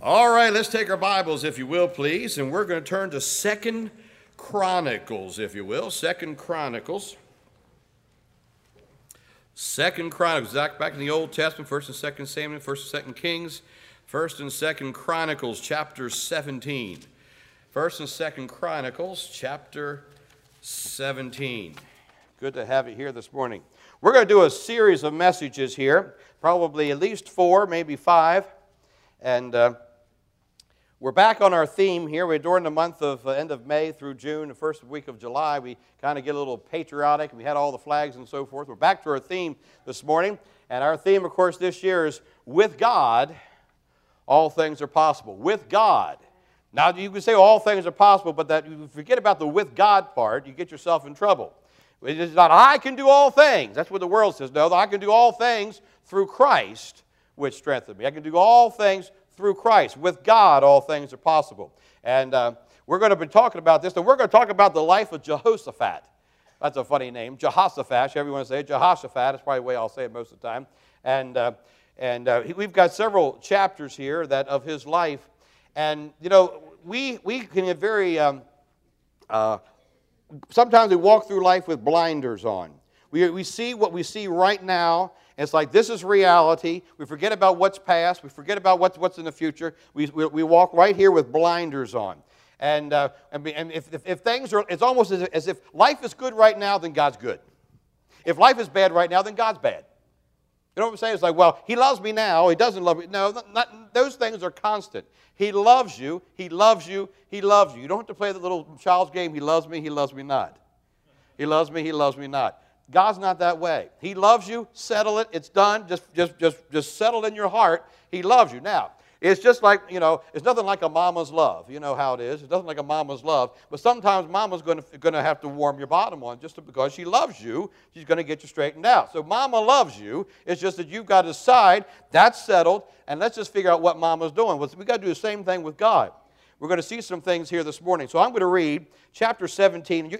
All right, let's take our Bibles, if you will, please, and we're going to turn to 2 Chronicles, if you will. 2 Chronicles. 2 Chronicles, back in the Old Testament, 1st and 2nd Samuel, 1st and 2nd Kings, 1st and 2nd Chronicles, chapter 17. 1st and 2nd Chronicles, chapter 17. Good to have you here this morning. We're going to do a series of messages here, probably at least 4, maybe 5, and we're back on our theme here. We're during the month of end of May through June, the first week of July. We kind of get a little patriotic, and we had all the flags and so forth. We're back to our theme this morning, and our theme, of course, this year is with God, all things are possible. With God. Now, you can say all things are possible, but that you forget about the with God part, you get yourself in trouble. It is not, I can do all things. That's what the world says. No, I can do all things through Christ, which strengthens me. I can do all things through Christ. With God, all things are possible. And we're going to be talking about this, and we're going to talk about the life of Jehoshaphat. That's a funny name, Jehoshaphat. Everyone say it. Jehoshaphat. That's probably the way I'll say it most of the time. And we've got several chapters here that of his life. And, you know, we can get very, sometimes we walk through life with blinders on. We see what we see right now. And it's like, this is reality. We forget about what's past. We forget about what's in the future. We walk right here with blinders on. And if things are, it's almost as if life is good right now, then God's good. If life is bad right now, then God's bad. You know what I'm saying? It's like, well, he loves me now. He doesn't love me. No, those things are constant. He loves you. He loves you. He loves you. You don't have to play the little child's game, he loves me not. He loves me not. God's not that way. He loves you. Settle it. It's done. Just settle in your heart. He loves you. Now, it's just like, you know, it's nothing like a mama's love. You know how it is. It's nothing like a mama's love. But sometimes mama's going to have to warm your bottom on just because she loves you. She's going to get you straightened out. So mama loves you. It's just that you've got to decide that's settled, and let's just figure out what mama's doing. We've got to do the same thing with God. We're going to see some things here this morning. So I'm going to read chapter 17.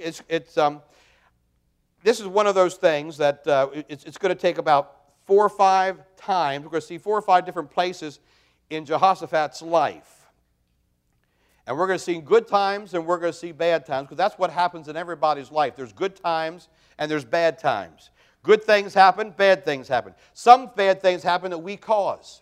This is one of those things that it's going to take about 4 or 5 times. We're going to see 4 or 5 different places in Jehoshaphat's life. And we're going to see good times and we're going to see bad times, because that's what happens in everybody's life. There's good times and there's bad times. Good things happen, bad things happen. Some bad things happen that we cause.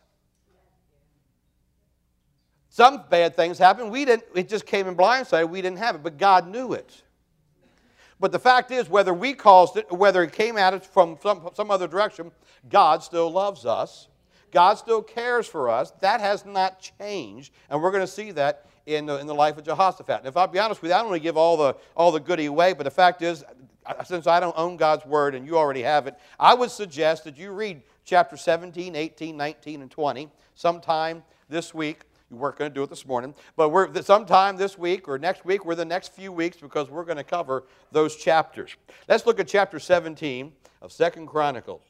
Some bad things happen, it just came in blindsided, we didn't have it, but God knew it. But the fact is, whether we caused it or whether it came at us from some other direction, God still loves us. God still cares for us. That has not changed, and we're going to see that in the life of Jehoshaphat. And if I'll be honest with you, I don't want to give all the goodie away, but the fact is, since I don't own God's Word and you already have it, I would suggest that you read chapter 17, 18, 19, and 20 sometime this week. We weren't going to do it this morning, but sometime this week or next week, or the next few weeks, because we're going to cover those chapters. Let's look at chapter 17 of 2 Chronicles.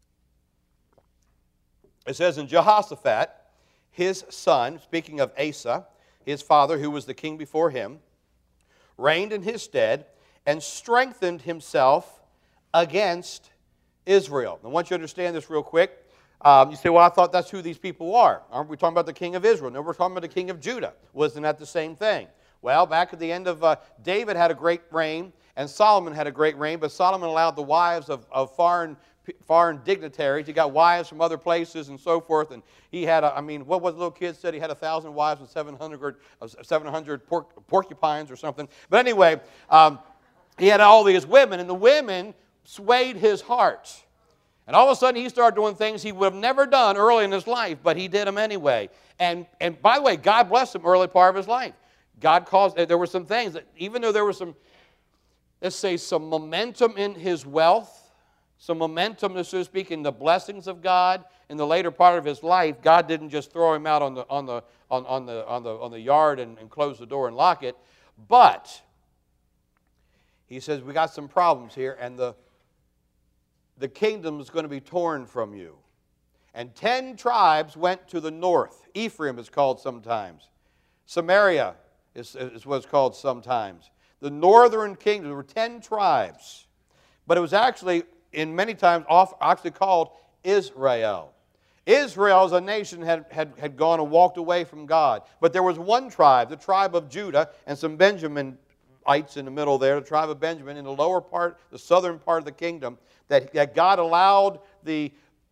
It says, "And Jehoshaphat, his son," speaking of Asa, his father, who was the king before him, "reigned in his stead and strengthened himself against Israel." I want you to understand this real quick. You say, well, I thought that's who these people are. Aren't we talking about the king of Israel? No, we're talking about the king of Judah. Wasn't that the same thing? Well, back at the end of David had a great reign, and Solomon had a great reign, but Solomon allowed the wives of foreign dignitaries. He got wives from other places and so forth, and he had, what was the little kid said? He had 1,000 wives and 700 porcupines or something. But anyway, he had all these women, and the women swayed his heart. And all of a sudden, he started doing things he would have never done early in his life, but he did them anyway. And by the way, God blessed him early part of his life. God caused, there were some things that, even though there was some, let's say, some momentum in his wealth, some momentum, so to speak, in the blessings of God in the later part of his life, God didn't just throw him out on the yard and close the door and lock it. But he says, we got some problems here, and the kingdom is going to be torn from you. And 10 tribes went to the north. Ephraim is called sometimes. Samaria is what it's called sometimes. The northern kingdom, there were 10 tribes. But it was actually, in many times, actually called Israel. Israel as a nation had gone and walked away from God. But there was one tribe, the tribe of Judah, and some Benjaminites in the middle there, the tribe of Benjamin, in the lower part, the southern part of the kingdom, that God allowed the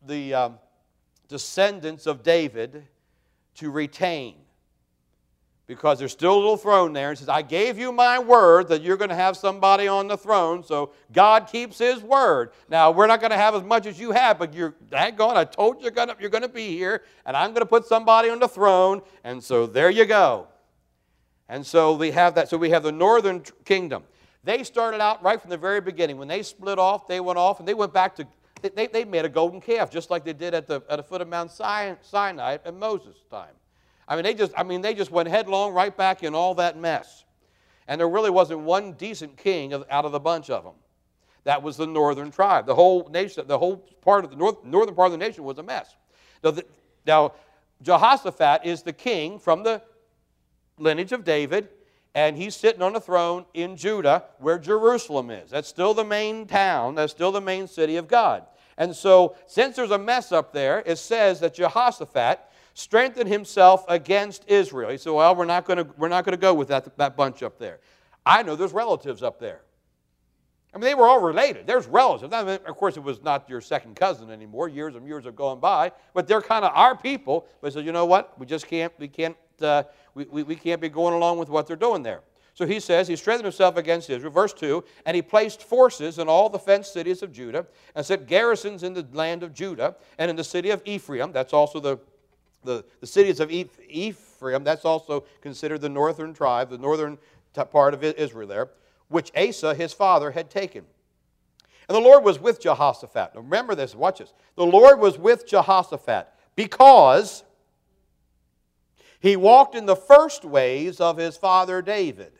descendants of David to retain. Because there's still a little throne there. And says, I gave you my word that you're going to have somebody on the throne, so God keeps His word. Now, we're not going to have as much as you have, but you're daggone, I told you you're going to be here, and I'm going to put somebody on the throne, and so there you go. And so we have that. So we have the northern kingdom. They started out right from the very beginning. When they split off, they went off, and they went back to, they made a golden calf, just like they did at the foot of Mount Sinai at Moses' time. They just went headlong right back in all that mess. And there really wasn't one decent king out of the bunch of them. That was the northern tribe. The whole nation, the whole part of the northern part of the nation was a mess. Now, Jehoshaphat is the king from the lineage of David, and he's sitting on a throne in Judah where Jerusalem is. That's still the main town. That's still the main city of God. And so, since there's a mess up there, it says that Jehoshaphat strengthened himself against Israel. He said, well, we're not going to go with that bunch up there. I know there's relatives up there. They were all related. There's relatives. Of course, it was not your second cousin anymore. Years and years have gone by, but they're kind of our people. But he said, you know what? We can't be going along with what they're doing there. So he says he strengthened himself against Israel. Verse 2, and he placed forces in all the fenced cities of Judah and set garrisons in the land of Judah and in the city of Ephraim. That's also the cities of Ephraim, that's also considered the northern tribe, the northern part of Israel there, which Asa, his father, had taken. And the Lord was with Jehoshaphat. Now remember this, watch this. The Lord was with Jehoshaphat because he walked in the first ways of his father David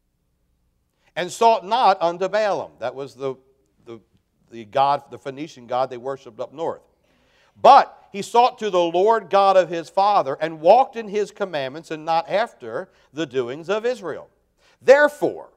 and sought not unto Baalim. That was the god, the Phoenician god they worshipped up north. But he sought to the Lord God of his father and walked in his commandments and not after the doings of Israel. Therefore,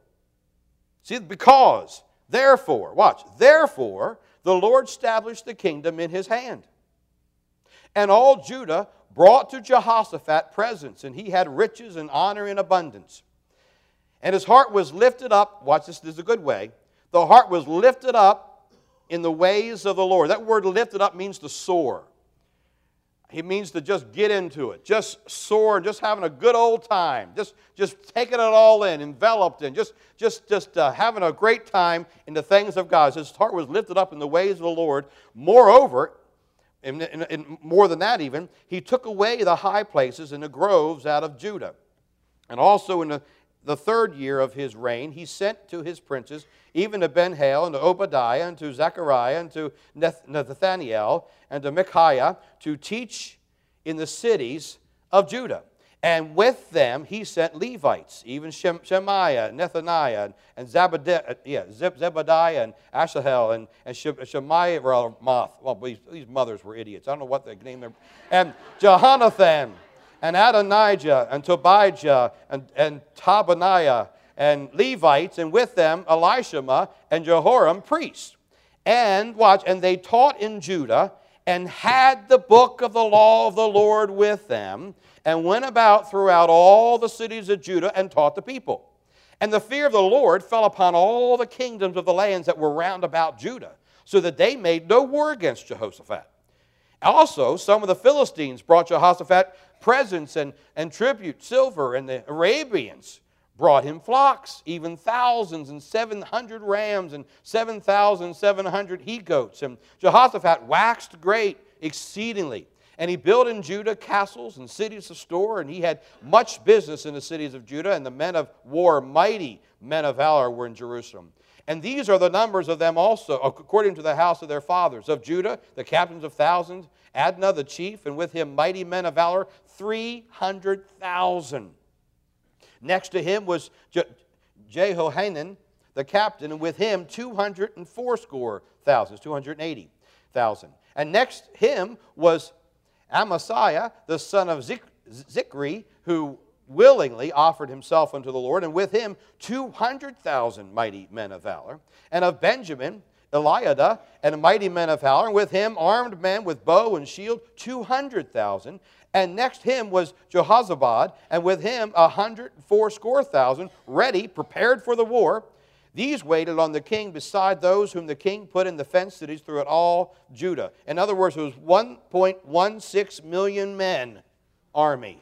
watch, therefore the Lord established the kingdom in his hand. And all Judah brought to Jehoshaphat presents, and he had riches and honor in abundance. And his heart was lifted up, watch this is a good way, the heart was lifted up in the ways of the Lord. That word lifted up means to soar. It means to just get into it, just soar, just having a good old time, just taking it all in, enveloped in, just having a great time in the things of God. His heart was lifted up in the ways of the Lord. Moreover, and more than that even, he took away the high places and the groves out of Judah. And also in the third year of his reign, he sent to his princes, even to Ben-Hail, and to Obadiah, and to Zechariah, and to Nathaniel, and to Micaiah, to teach in the cities of Judah. And with them he sent Levites, even Shemaiah, Nethaniah, and Zebediah, and Asahel, and Shemaiah, well, these mothers were idiots. I don't know what they named them. And Jehonathan, and Adonijah, and Tobijah, and Tabaniah, and Levites, and with them Elishama and Jehoram, priests. And watch, and they taught in Judah, and had the book of the law of the Lord with them, and went about throughout all the cities of Judah, and taught the people. And the fear of the Lord fell upon all the kingdoms of the lands that were round about Judah, so that they made no war against Jehoshaphat. Also, some of the Philistines brought Jehoshaphat presents and tribute, silver, and the Arabians brought him flocks, even thousands, and 700 rams, and 7,700 he-goats. And Jehoshaphat waxed great exceedingly. And he built in Judah castles and cities of store, and he had much business in the cities of Judah, and the men of war, mighty men of valor, were in Jerusalem. And these are the numbers of them also, according to the house of their fathers. Of Judah, the captains of thousands, Adnah the chief, and with him mighty men of valor, 300,000. Next to him was Jehohanan the captain, and with him 280,000. And next him was Amasiah, the son of Zichri, who willingly offered himself unto the Lord, and with him 200,000 mighty men of valor. And of Benjamin, Eliada, and a mighty men of valor, and with him armed men with bow and shield, 200,000. And next him was Jehozabad, and with him 180,000, ready, prepared for the war. These waited on the king beside those whom the king put in the fenced cities throughout all Judah. In other words, it was 1.16 million men army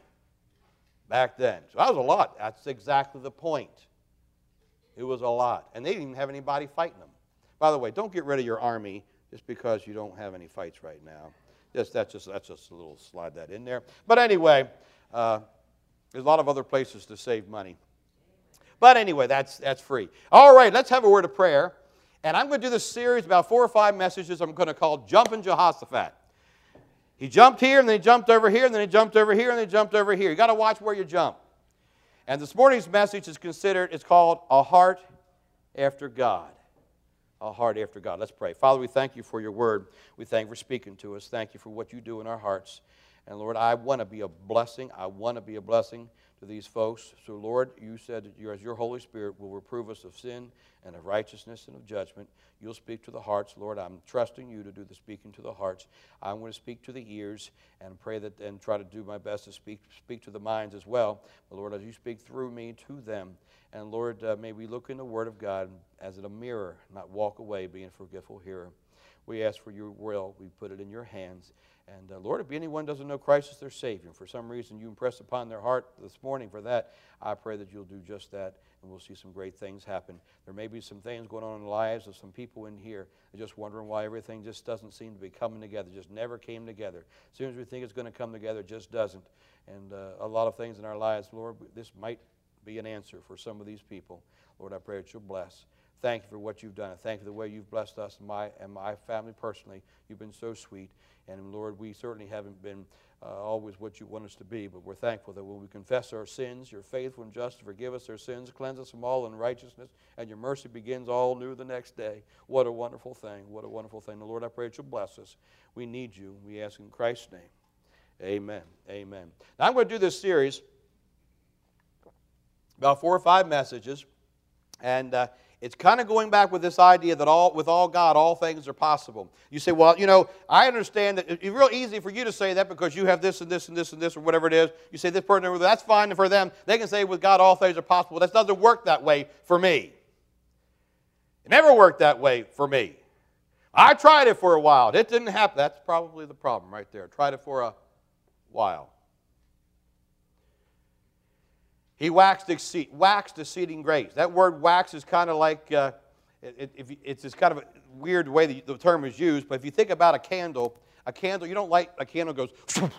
back then. So that was a lot. That's exactly the point. It was a lot. And they didn't even have anybody fighting them. By the way, don't get rid of your army just because you don't have any fights right now. That's just a little slide that in there. But anyway, there's a lot of other places to save money. But anyway, that's free. All right, let's have a word of prayer. And I'm going to do this series, about 4 or 5 messages I'm going to call Jumping Jehoshaphat. He jumped here, and then he jumped over here, and then he jumped over here, and then he jumped over here. You've got to watch where you jump. And this morning's message it's called A Heart After God. A heart after God. Let's pray. Father, we thank you for your word. We thank you for speaking to us. Thank you for what you do in our hearts. And Lord, I want to be a blessing. I want to be a blessing to these folks. So Lord, you said that as your Holy Spirit will reprove us of sin and of righteousness and of judgment. You'll speak to the hearts. Lord, I'm trusting you to do the speaking to the hearts. I'm going to speak to the ears and pray that, and try to do my best to speak to the minds as well. But Lord, as you speak through me to them, and Lord, may we look in the Word of God as in a mirror, not walk away being a forgetful hearer. We ask for your will. We put it in your hands. And Lord, if anyone doesn't know Christ as their Savior, for some reason you impress upon their heart this morning for that, I pray that you'll do just that, and we'll see some great things happen. There may be some things going on in the lives of some people in here. They're just wondering why everything just doesn't seem to be coming together, just never came together. As soon as we think it's going to come together, it just doesn't. And a lot of things in our lives, Lord, this might be an answer for some of these people. Lord, I pray that you'll bless. Thank you for what you've done. Thank you for the way you've blessed us and my family personally. You've been so sweet. And Lord, we certainly haven't been always what you want us to be, but we're thankful that when we confess our sins, you're faithful and just to forgive us our sins, cleanse us from all unrighteousness, and your mercy begins all new the next day. What a wonderful thing. What a wonderful thing. Lord, I pray that you'll bless us. We need you. We ask in Christ's name. Amen. Amen. Now I'm going to do this series, about 4 or 5 messages, and it's kind of going back with this idea that with all God, all things are possible. You say, well, I understand that it's real easy for you to say that because you have this and this and this and this or whatever it is. You say this person, that's fine for them. They can say with God, all things are possible. That doesn't work that way for me. It never worked that way for me. I tried it for a while. It didn't happen. That's probably the problem right there. Tried it for a while. He waxed exceeding great. That word wax is kind of like, it's kind of a weird way the term is used, but if you think about a candle, you don't light a candle goes,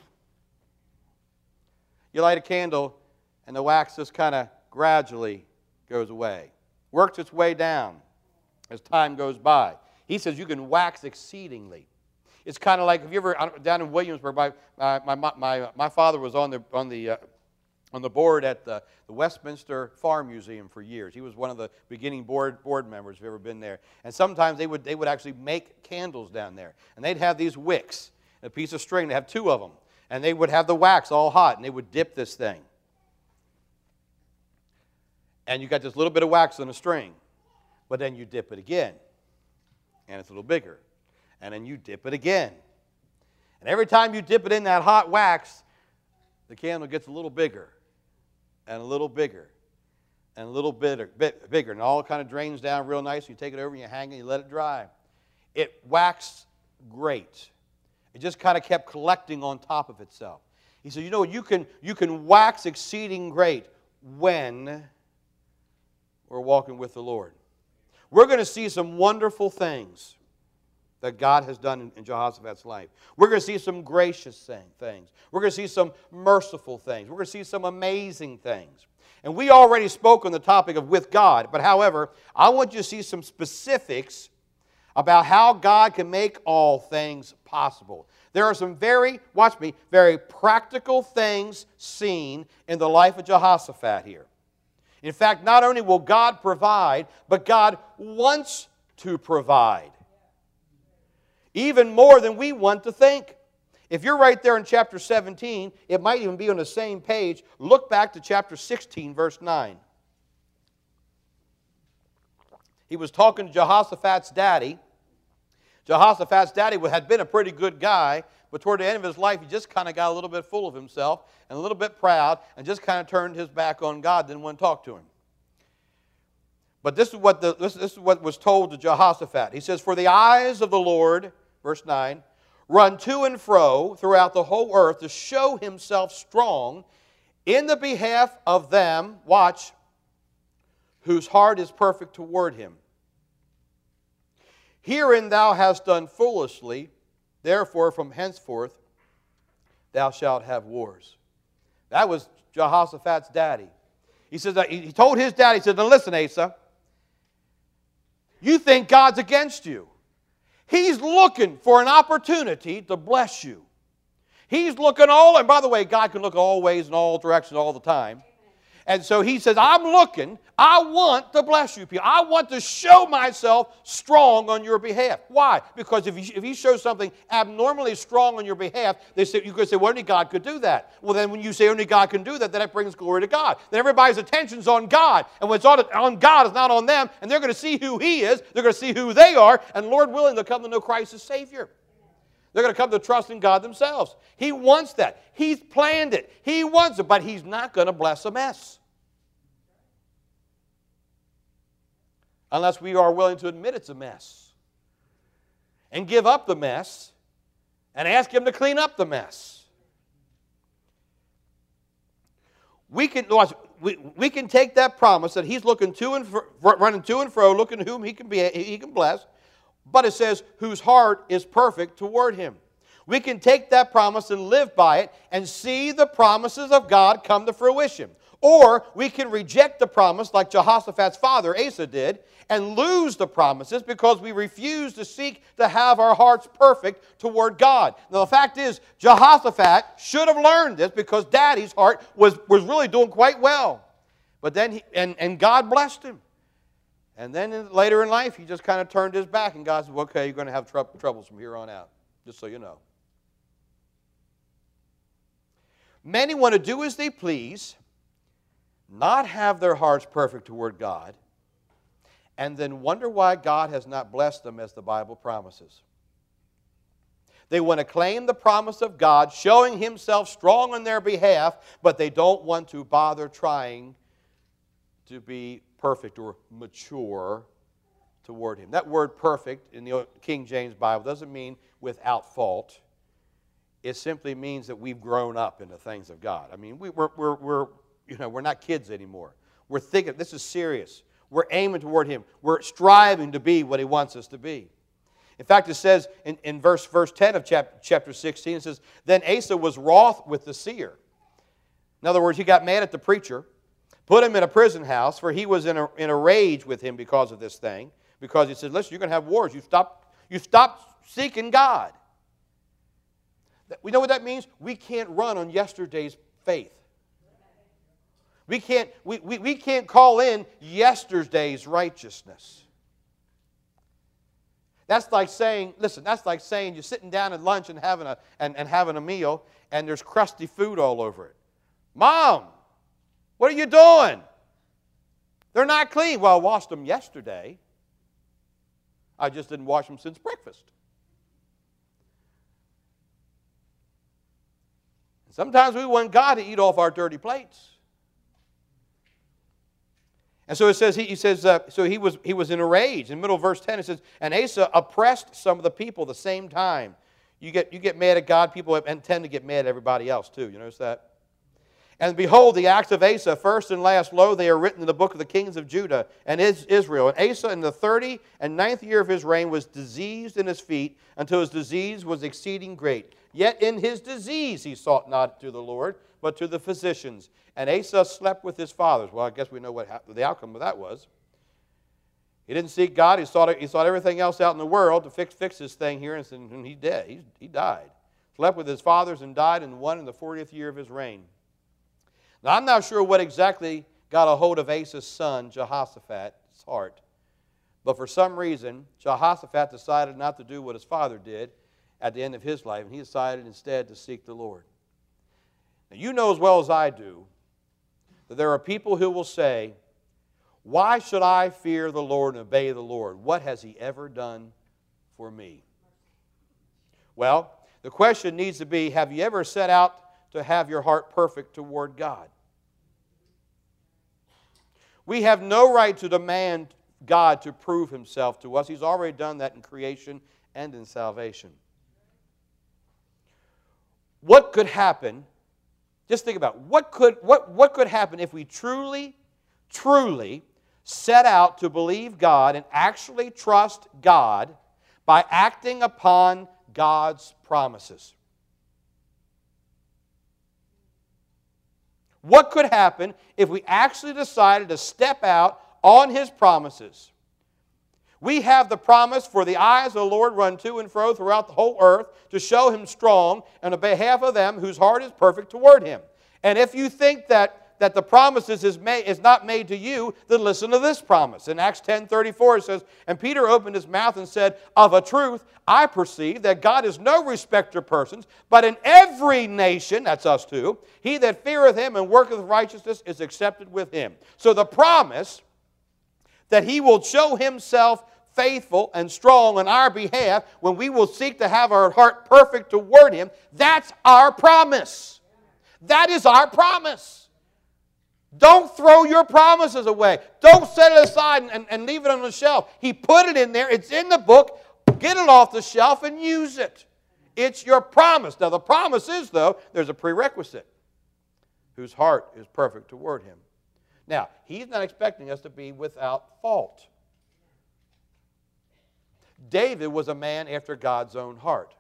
you light a candle and the wax just kind of gradually goes away. Works its way down as time goes by. He says you can wax exceedingly. It's kind of like, if you ever, down in Williamsburg, my father was on the board at the Westminster Farm Museum for years. He was one of the beginning board members, if you've ever been there. And sometimes they would actually make candles down there. And they'd have these wicks, a piece of string. They'd have 2 of them. And they would have the wax all hot, and they would dip this thing. And you got this little bit of wax on a string. But then you dip it again, and it's a little bigger. And then you dip it again. And every time you dip it in that hot wax, the candle gets a little bigger. And a little bigger, and a little bigger, and all kind of drains down real nice. You take it over and you hang it and you let it dry. It waxed great. It just kind of kept collecting on top of itself. He said, you can wax exceeding great when we're walking with the Lord. We're going to see some wonderful things that God has done in Jehoshaphat's life. We're going to see some gracious things. We're going to see some merciful things. We're going to see some amazing things. And we already spoke on the topic of with God, but however, I want you to see some specifics about how God can make all things possible. There are some very practical things seen in the life of Jehoshaphat here. In fact, not only will God provide, but God wants to provide. Even more than we want to think. If you're right there in chapter 17, it might even be on the same page. Look back to chapter 16, verse 9. He was talking to Jehoshaphat's daddy, Jehoshaphat's daddy had been a pretty good guy, but toward the end of his life, he just kind of got a little bit full of himself and a little bit proud and just kind of turned his back on God, didn't want to talk to him. But this is what was told to Jehoshaphat. He says, "For the eyes of the Lord," verse 9, "run to and fro throughout the whole earth to show himself strong in the behalf of them," watch, "whose heart is perfect toward him. Herein thou hast done foolishly, therefore from henceforth thou shalt have wars." That was Jehoshaphat's daddy. He says that he told his daddy, he said, "Now listen, Asa, you think God's against you. He's looking for an opportunity to bless you. He's looking and by the way, God can look all ways and all directions all the time. And so he says, I want to bless you people. I want to show myself strong on your behalf. Why? Because if he shows something abnormally strong on your behalf, you could say, well, only God could do that. Well, then when you say only God can do that, then that brings glory to God. Then everybody's attention's on God. And when it's on God, it's not on them. And they're going to see who He is. They're going to see who they are. And Lord willing, they'll come to know Christ as Savior. They're going to come to trust in God themselves. He wants that. He's planned it. He wants it. But He's not going to bless a mess. Unless we are willing to admit it's a mess. And give up the mess. And ask Him to clean up the mess. We can take that promise that He's looking running to and fro, looking whom He can bless. But it says, whose heart is perfect toward Him. We can take that promise and live by it and see the promises of God come to fruition. Or we can reject the promise like Jehoshaphat's father, Asa, did, and lose the promises because we refuse to seek to have our hearts perfect toward God. Now the fact is, Jehoshaphat should have learned this because Daddy's heart was really doing quite well. But then, and God blessed him. And then later in life, he just kind of turned his back, and God said, well, okay, you're going to have troubles from here on out, just so you know. Many want to do as they please, not have their hearts perfect toward God, and then wonder why God has not blessed them as the Bible promises. They want to claim the promise of God, showing Himself strong on their behalf, but they don't want to bother trying to be perfect or mature toward Him. That word perfect in the King James Bible doesn't mean without fault. It simply means that we've grown up in the things of God. I mean, we're not kids anymore. We're thinking, this is serious. We're aiming toward Him. We're striving to be what He wants us to be. In fact, it says in verse 10 of chapter 16, it says, then Asa was wroth with the seer. In other words, he got mad at the preacher, put him in a prison house, for he was in a rage with him because of this thing. Because he said, listen, you're going to have wars. You stop seeking God. We know what that means? We can't run on yesterday's faith. We can't call in yesterday's righteousness. That's like saying, listen, that's like saying you're sitting down at lunch and having a meal, and there's crusty food all over it. Mom, what are you doing? They're not clean. Well, I washed them yesterday. I just didn't wash them since breakfast. And sometimes we want God to eat off our dirty plates. And so it says, so he was in a rage. In the middle of verse 10, it says, and Asa oppressed some of the people at the same time. You get mad at God, people tend to get mad at everybody else too. You notice that? And behold, the acts of Asa, first and last, lo, they are written in the book of the kings of Judah and Israel. And Asa, in the 39th year of his reign, was diseased in his feet, until his disease was exceeding great. Yet in his disease he sought not to the Lord, but to the physicians. And Asa slept with his fathers. Well, I guess we know what the outcome of that was. He didn't seek God. He sought everything else out in the world to fix this thing here, and he did. He died. Slept with his fathers and died in the 40th year of his reign. Now, I'm not sure what exactly got a hold of Asa's son, Jehoshaphat's heart. But for some reason, Jehoshaphat decided not to do what his father did at the end of his life, and he decided instead to seek the Lord. Now, you know as well as I do that there are people who will say, why should I fear the Lord and obey the Lord? What has He ever done for me? Well, the question needs to be, have you ever set out to have your heart perfect toward God? We have no right to demand God to prove Himself to us. He's already done that in creation and in salvation. What could happen? Just think about what could happen if we truly set out to believe God and actually trust God by acting upon God's promises. What could happen if we actually decided to step out on His promises? We have the promise, for the eyes of the Lord run to and fro throughout the whole earth to show Him strong on behalf of them whose heart is perfect toward Him. And if you think that the promises is not made to you, then listen to this promise. In Acts 10:34 it says, "And Peter opened his mouth and said, Of a truth, I perceive that God is no respecter of persons, but in every nation," that's us too, "he that feareth Him and worketh righteousness is accepted with Him." So the promise that He will show Himself faithful and strong on our behalf when we will seek to have our heart perfect toward Him, that's our promise. That is our promise. Don't throw your promises away. Don't set it aside and leave it on the shelf. He put it in there. It's in the book. Get it off the shelf and use it. It's your promise. Now the promise is, though, there's a prerequisite. Whose heart is perfect toward Him. Now, He's not expecting us to be without fault. David was a man after God's own heart.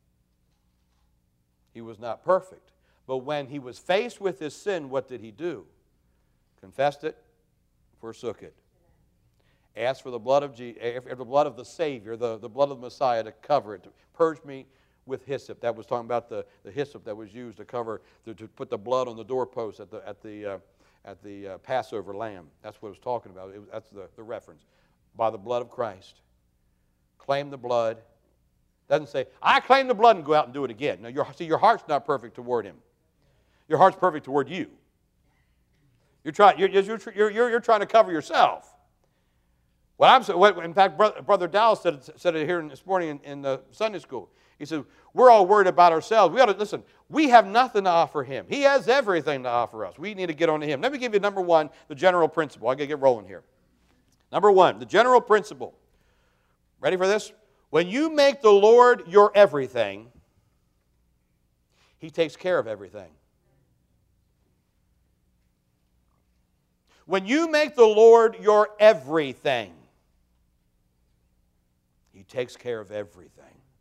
He was not perfect. But when he was faced with his sin, what did he do? Confessed it, forsook it. Asked for the blood of the Savior, the blood of the Messiah, to cover it, to purge me with hyssop. That was talking about the hyssop that was used to cover, to put the blood on the doorpost at the Passover lamb. That's what it was talking about. That's the reference. By the blood of Christ. Claim the blood. Doesn't say, I claim the blood and go out and do it again. No, your heart's not perfect toward Him. Your heart's perfect toward you. You're trying to cover yourself. In fact, Brother Dallas said it here this morning in the Sunday school. He said, we're all worried about ourselves. We ought to listen. We have nothing to offer Him. He has everything to offer us. We need to get on to Him. Let me give you number one, the general principle. I got to get rolling here. Number one, the general principle. Ready for this? When you make the Lord your everything, He takes care of everything. When you make the Lord your everything, He takes care of everything.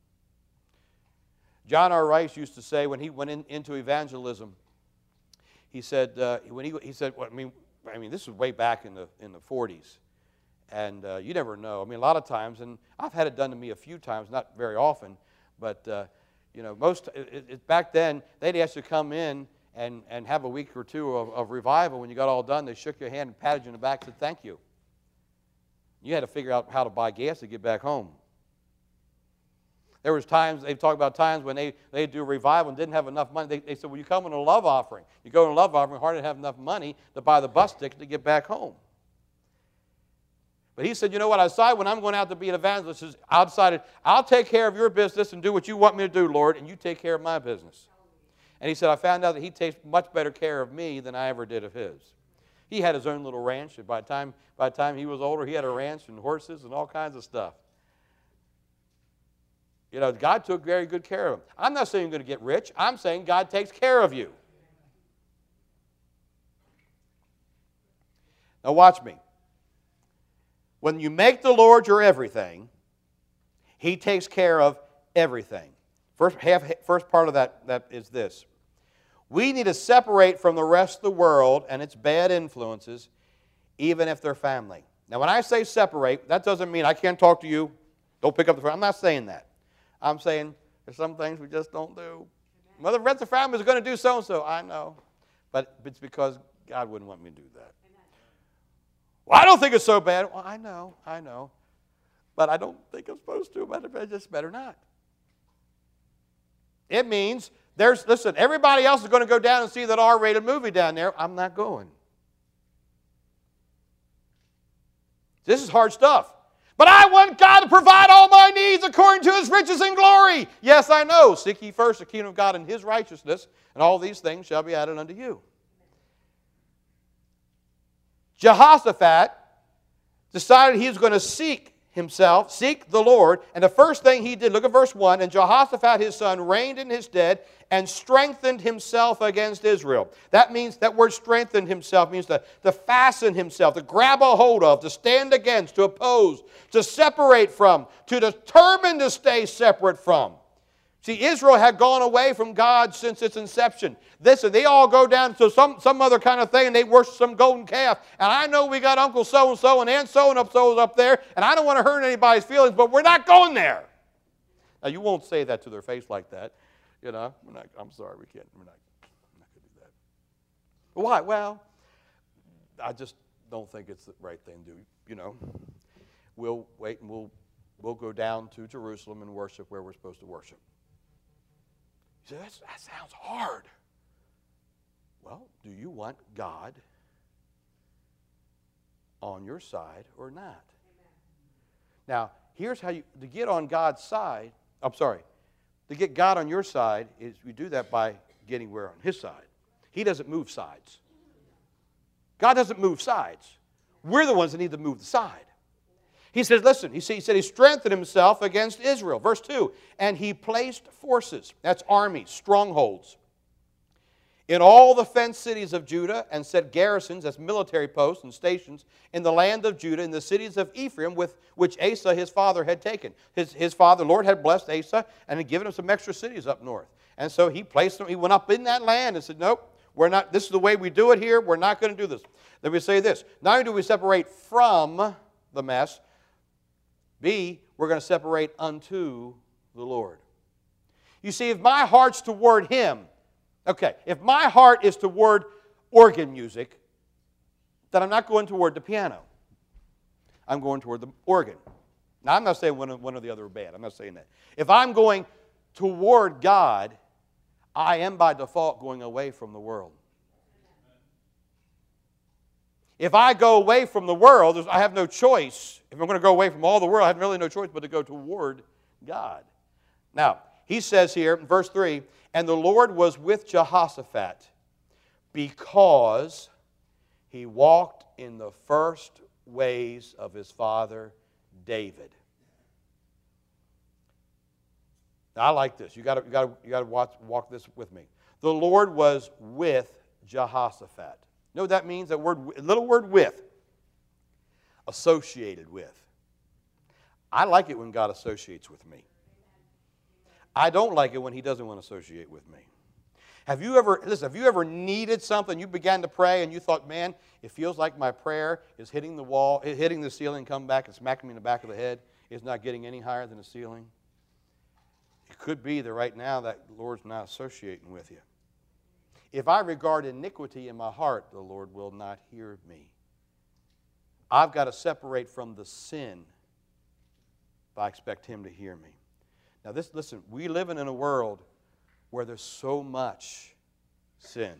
John R. Rice used to say when he went into evangelism, he said, this was way back in the 40s, and you never know. A lot of times, and I've had it done to me a few times, not very often, but back then they'd ask you to come in and have a week or two of revival. When you got all done, they shook your hand and patted you in the back and said, thank you. You had to figure out how to buy gas to get back home. There was times, they talk about times when they do revival and didn't have enough money. They said, well, you come in a love offering. You go in a love offering, hardly have enough money to buy the bus ticket to get back home. But he said, you know what, I decided when I'm going out to be an evangelist, I decided, I'll take care of your business and do what you want me to do, Lord, and you take care of my business. And he said, I found out that He takes much better care of me than I ever did of His. He had his own little ranch, and by the time he was older, he had a ranch and horses and all kinds of stuff. God took very good care of him. I'm not saying you're going to get rich. I'm saying God takes care of you. Now watch me. When you make the Lord your everything, He takes care of everything. First part of that is this. We need to separate from the rest of the world and its bad influences, even if they're family. Now when I say separate, that doesn't mean I can't talk to you. Don't pick up the phone. I'm not saying that. I'm saying there's some things we just don't do. Well, the rest of the family is going to do so-and-so. I know. But it's because God wouldn't want me to do that. Well, I don't think it's so bad. Well, I know. But I don't think I'm supposed to. But I just better not. It means, listen, everybody else is going to go down and see that R-rated movie down there. I'm not going. This is hard stuff. But I want God to provide all my needs according to His riches and glory. Yes, I know. Seek ye first the kingdom of God and His righteousness, and all these things shall be added unto you. Jehoshaphat decided he was going to seek the Lord. And the first thing he did, look at verse 1, and Jehoshaphat his son reigned in his stead and strengthened himself against Israel. That means, that word strengthened himself means to fasten himself, to grab a hold of, to stand against, to oppose, to separate from, to determine to stay separate from. See, Israel had gone away from God since its inception. They all go down to some other kind of thing, and they worship some golden calf. And I know we got Uncle so-and-so and Aunt so-and-so up there, and I don't want to hurt anybody's feelings, but we're not going there. Now, you won't say that to their face like that. You know, I'm sorry, we're not going to do that. Why? Well, I just don't think it's the right thing to do. You know, we'll wait and we'll go down to Jerusalem and worship where we're supposed to worship. You say, that sounds hard. Well, do you want God on your side or not? Amen. Now, here's how to get on God's side, to get God on your side is we do that by getting where on His side. He doesn't move sides. God doesn't move sides. We're the ones that need to move the side. He says, listen, he said he strengthened himself against Israel. Verse 2, and he placed forces, that's armies, strongholds, in all the fenced cities of Judah, and set garrisons as military posts and stations in the land of Judah, in the cities of Ephraim, with which Asa his father had taken. His father, Lord, had blessed Asa and had given him some extra cities up north. And so he placed them, he went up in that land and said, nope, we're not, this is the way we do it here, we're not going to do this. Then we say this, not only do we separate from the mess, B, we're going to separate unto the Lord. You see, if my heart's toward Him, if my heart is toward organ music, then I'm not going toward the piano. I'm going toward the organ. Now, I'm not saying one or the other are bad. I'm not saying that. If I'm going toward God, I am by default going away from the world. If I go away from the world, I have no choice. If I'm going to go away from all the world, I have really no choice but to go toward God. Now, he says here in verse 3, and the Lord was with Jehoshaphat because he walked in the first ways of his father David. Now, I like this. You got to walk this with me. The Lord was with Jehoshaphat. You know what that means? That little word with. Associated with. I like it when God associates with me. I don't like it when He doesn't want to associate with me. Have you ever needed something, you began to pray and you thought, man, it feels like my prayer is hitting the wall, hitting the ceiling, come back and smacking me in the back of the head. It's not getting any higher than the ceiling. It could be that right now that the Lord's not associating with you. If I regard iniquity in my heart, the Lord will not hear me. I've got to separate from the sin if I expect Him to hear me. Now, listen, we live in a world where there's so much sin.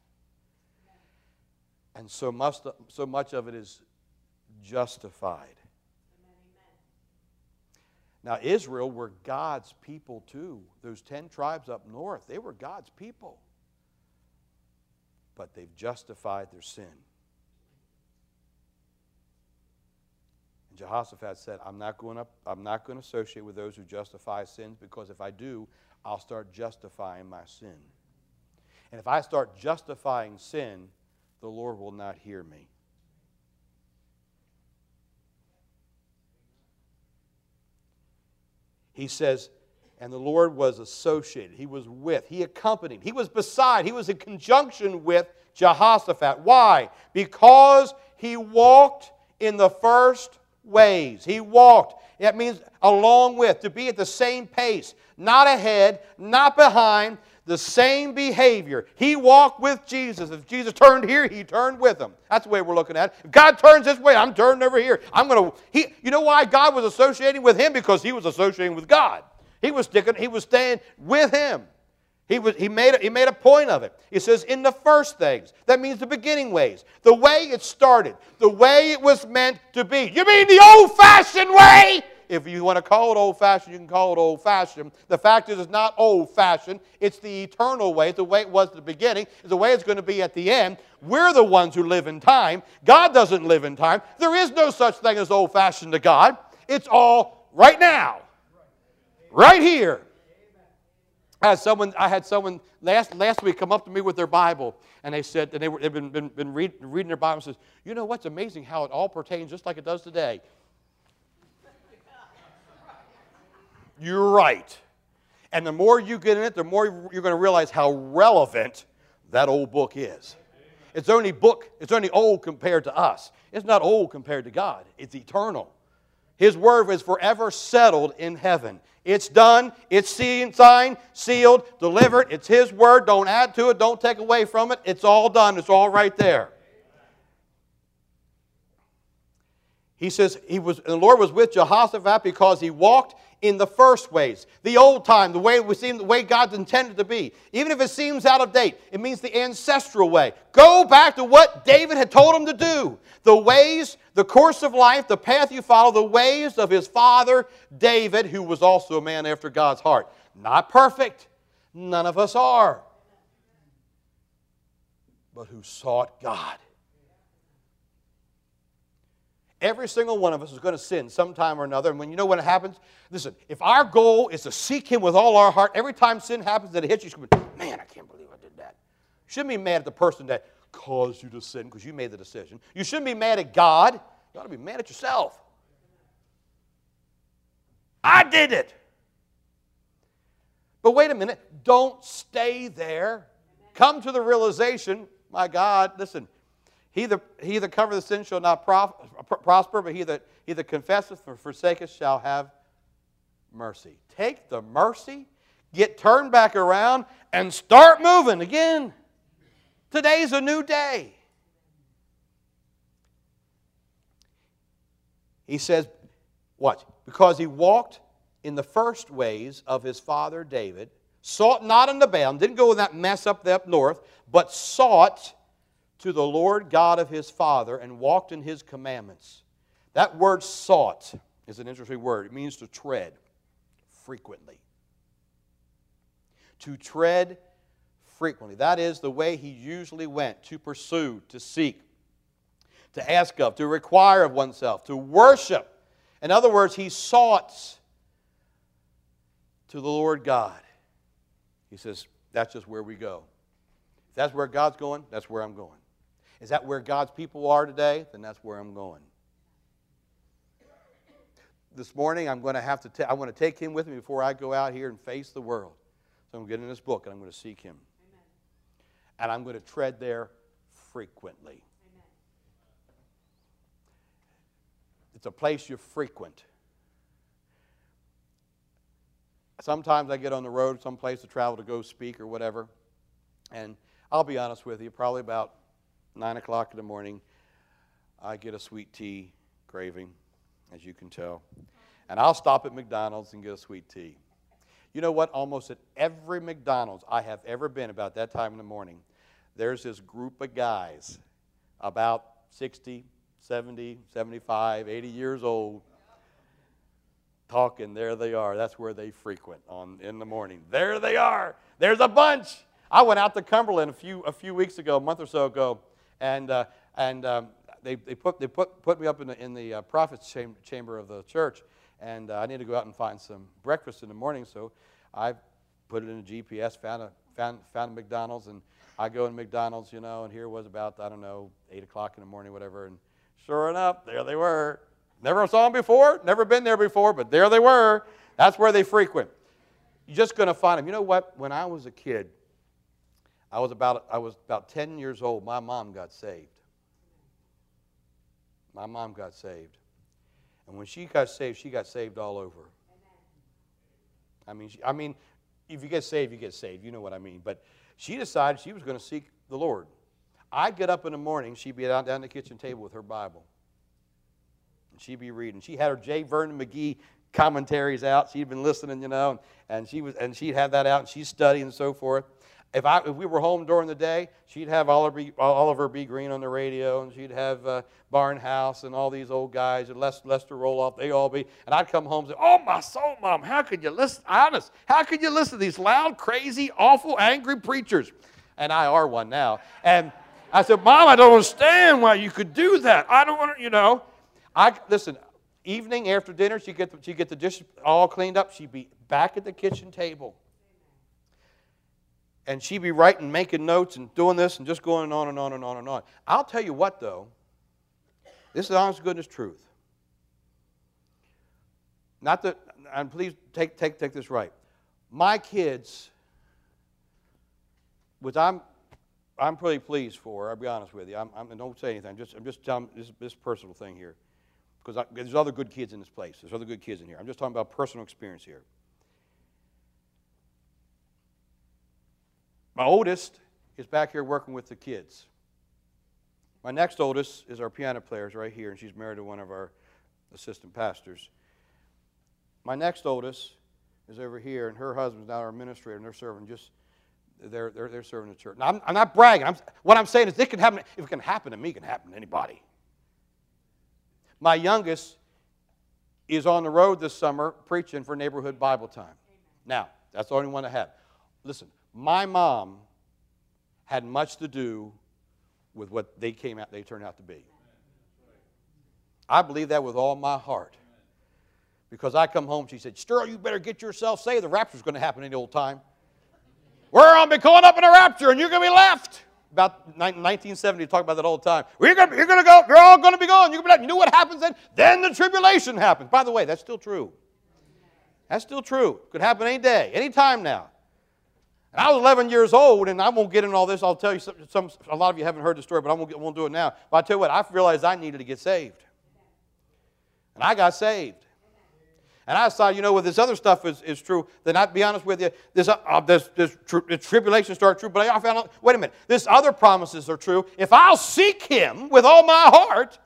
And so much of it is justified. Now, Israel were God's people too. Those 10 tribes up north, they were God's people. But they've justified their sin. And Jehoshaphat said, I'm not going to associate with those who justify sins, because if I do, I'll start justifying my sin. And if I start justifying sin, the Lord will not hear me. He says, and the Lord was associated. He was with. He accompanied. He was beside. He was in conjunction with Jehoshaphat. Why? Because he walked in the first ways. He walked. That means along with, to be at the same pace. Not ahead, not behind, the same behavior. He walked with Jesus. If Jesus turned here, He turned with him. That's the way we're looking at it. If God turns this way, I'm turning over here. You know why God was associating with him? Because he was associating with God. He was staying with Him. He made a point of it. He says, in the first things. That means the beginning ways. The way it started. The way it was meant to be. You mean the old-fashioned way? If you want to call it old-fashioned, you can call it old-fashioned. The fact is, it's not old-fashioned. It's the eternal way. It's the way it was at the beginning. It's the way it's going to be at the end. We're the ones who live in time. God doesn't live in time. There is no such thing as old-fashioned to God. It's all right now. Right here. I had someone last week come up to me with their Bible, and they said, and they've been reading their Bible, and says, you know what's amazing how it all pertains just like it does today. You're right. And the more you get in it, the more you're going to realize how relevant that old book is. It's only old compared to us. It's not old compared to God. It's eternal. His word is forever settled in heaven. It's done. It's signed, sealed, delivered. It's His word. Don't add to it. Don't take away from it. It's all done. It's all right there. He says, the Lord was with Jehoshaphat because he walked in the first ways. The old time, the way God's intended to be. Even if it seems out of date, it means the ancestral way. Go back to what David had told him to do. The ways, the course of life, the path you follow, the ways of his father David, who was also a man after God's heart. Not perfect. None of us are. But who sought God. Every single one of us is going to sin sometime or another. And when you know when it happens, listen, if our goal is to seek Him with all our heart, every time sin happens that it hits you, you go, man, I can't believe I did that. You shouldn't be mad at the person that caused you to sin because you made the decision. You shouldn't be mad at God. You ought to be mad at yourself. I did it. But wait a minute. Don't stay there. Come to the realization, my God, listen, He that covereth the sin shall not prosper, but he that confesseth or forsaketh shall have mercy. Take the mercy, get turned back around, and start moving again. Today's a new day. He says, what? Because he walked in the first ways of his father David, sought not unto Baal, didn't go with that mess up north, but sought to the Lord God of his father and walked in his commandments. That word sought is an interesting word. It means to tread frequently. To tread frequently. That is the way he usually went, to pursue, to seek, to ask of, to require of oneself, to worship. In other words, he sought to the Lord God. He says, that's just where we go. If that's where God's going, that's where I'm going. Is that where God's people are today? Then that's where I'm going. This morning, I want to take Him with me before I go out here and face the world. So I'm going to get in this book and I'm going to seek Him. Amen. And I'm going to tread there frequently. Amen. It's a place you frequent. Sometimes I get on the road, someplace to travel to go speak or whatever. And I'll be honest with you, probably about 9 o'clock in the morning, I get a sweet tea craving, as you can tell. And I'll stop at McDonald's and get a sweet tea. You know what? Almost at every McDonald's I have ever been about that time in the morning, there's this group of guys about 60, 70, 75, 80 years old talking. There they are. That's where they frequent in the morning. There they are. There's a bunch. I went out to Cumberland a few weeks ago, a month or so ago, and they put me up in the prophet's chamber of the church, and I need to go out and find some breakfast in the morning. So I put it in a GPS, found a McDonald's, and I go in McDonald's, and here was about 8 o'clock in the morning, whatever, and sure enough, there they were. Never saw them before, never been there before, but there they were. That's where they frequent. You're just going to find them. You know what? When I was a kid, I was about 10 years old. My mom got saved. My mom got saved. And when she got saved all over. I mean, if you get saved, you get saved. You know what I mean. But she decided she was going to seek the Lord. I'd get up in the morning. She'd be down the kitchen table with her Bible. And she'd be reading. She had her J. Vernon McGee commentaries out. She'd been listening, and she'd have that out, and she's studying and so forth. If we were home during the day, she'd have Oliver B. Green on the radio, and she'd have Barnhouse and all these old guys, and Lester Roloff, they all be. And I'd come home and say, "Oh, my soul, Mom, how could you listen? Honest, how could you listen to these loud, crazy, awful, angry preachers?" And I are one now. And I said, "Mom, I don't understand why you could do that. I don't want to, listen. Evening after dinner, she'd get the dishes all cleaned up. She'd be back at the kitchen table. And she'd be writing, making notes, and doing this, and just going on and on and on and on. I'll tell you what, though. This is honest goodness truth. Not that, and please take this right. My kids, which I'm pretty pleased for. I'll be honest with you. Don't say anything. I'm just telling this personal thing here, because there's other good kids in this place. There's other good kids in here. I'm just talking about personal experience here. My oldest is back here working with the kids. My next oldest is our piano player, is right here, and she's married to one of our assistant pastors. My next oldest is over here, and her husband's now our administrator, and they're serving they're serving the church. Now, I'm not bragging. What I'm saying is, it can happen. If it can happen to me, it can happen to anybody. My youngest is on the road this summer preaching for Neighborhood Bible Time. Now, that's the only one I have. Listen. My mom had much to do with what they turned out to be. I believe that with all my heart. Because I come home, she said, "Sterl, you better get yourself saved. The rapture's going to happen any old time. We're going to be going up in a rapture, and you're going to be left." About 1970, talk about that all the time. You're going to go. You're all going to be gone. You're going to be left. You know what happens then? Then the tribulation happens. By the way, that's still true. That's still true. Could happen any day, any time now. And I was 11 years old, and I won't get into all this. I'll tell you a lot of you haven't heard the story, but I won't do it now. But I'll tell you what, I realized I needed to get saved. And I got saved. And I decided, well, this other stuff is true, then I'd be honest with you, this tribulation started true, but I found out, wait a minute, this other promises are true. If I'll seek Him with all my heart,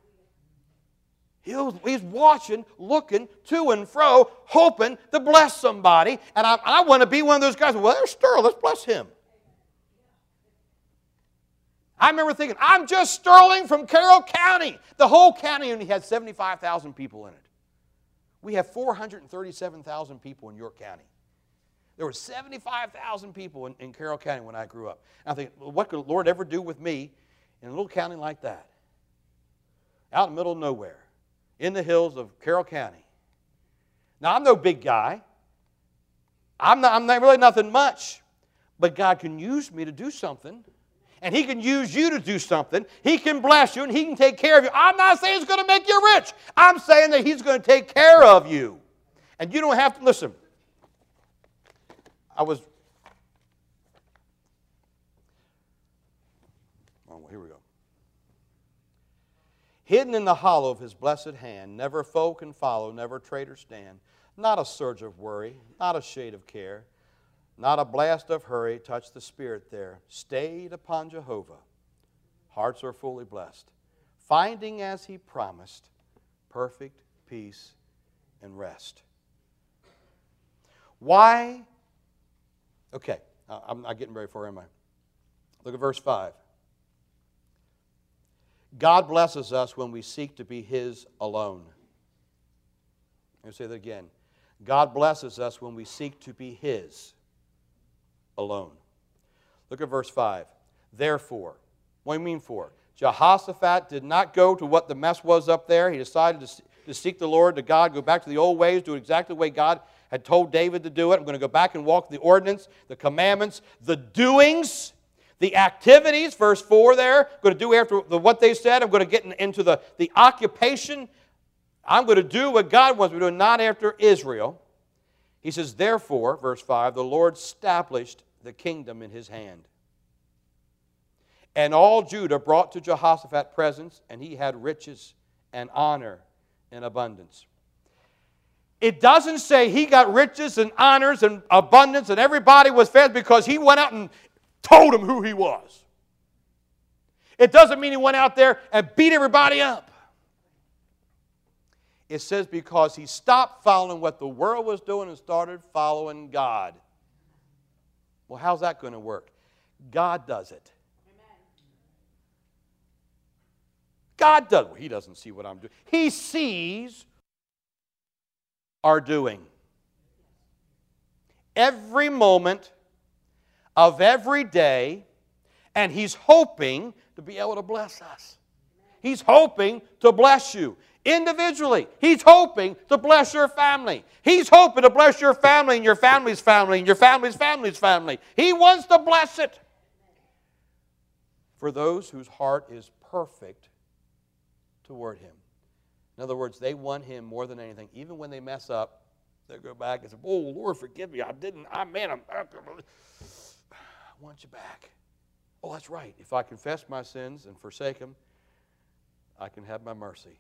He's watching, looking to and fro, hoping to bless somebody. And I want to be one of those guys. Well, there's Sterl. Let's bless him. I remember thinking, I'm just Sterling from Carroll County. The whole county only had 75,000 people in it. We have 437,000 people in York County. There were 75,000 people in Carroll County when I grew up. And I think, well, what could the Lord ever do with me in a little county like that? Out in the middle of nowhere. In the hills of Carroll County. Now, I'm no big guy. I'm not really nothing much. But God can use me to do something. And He can use you to do something. He can bless you and He can take care of you. I'm not saying He's going to make you rich. I'm saying that He's going to take care of you. And you don't have to, listen. Oh, well, here we go. Hidden in the hollow of His blessed hand, never foe can follow, never traitor stand. Not a surge of worry, not a shade of care, not a blast of hurry touch the spirit there. Stayed upon Jehovah, hearts are fully blessed, finding as He promised, perfect peace and rest. Why? Okay, I'm not getting very far, am I? Look at verse 5. God blesses us when we seek to be His alone. Let me say that again. God blesses us when we seek to be His alone. Look at verse 5. Therefore, what do you mean for? Jehoshaphat did not go to what the mess was up there. He decided to seek the Lord, to God, go back to the old ways, do it exactly the way God had told David to do it. I'm going to go back and walk the ordinance, the commandments, the doings, the activities, verse 4 there. I'm going to do after what they said. I'm going to get into the occupation. I'm going to do what God wants me to do, not after Israel. He says, therefore, verse 5, the Lord established the kingdom in His hand. And all Judah brought to Jehoshaphat presents, and he had riches and honor in abundance. It doesn't say he got riches and honors and abundance and everybody was fed because he went out and told them who he was. It doesn't mean he went out there and beat everybody up. It says because he stopped following what the world was doing and started following God. Well, how's that going to work? God does it. God does. Well, he doesn't see what I'm doing. He sees our doing. Every moment of every day, and he's hoping to be able to bless us. He's hoping to bless you individually. He's hoping to bless your family. He's hoping to bless your family and your family's family and your family's family's family. He wants to bless it. For those whose heart is perfect toward him. In other words, they want him more than anything. Even when they mess up, they go back and say, oh, Lord, forgive me. I want you back. Oh, that's right. If I confess my sins and forsake them, I can have my mercy.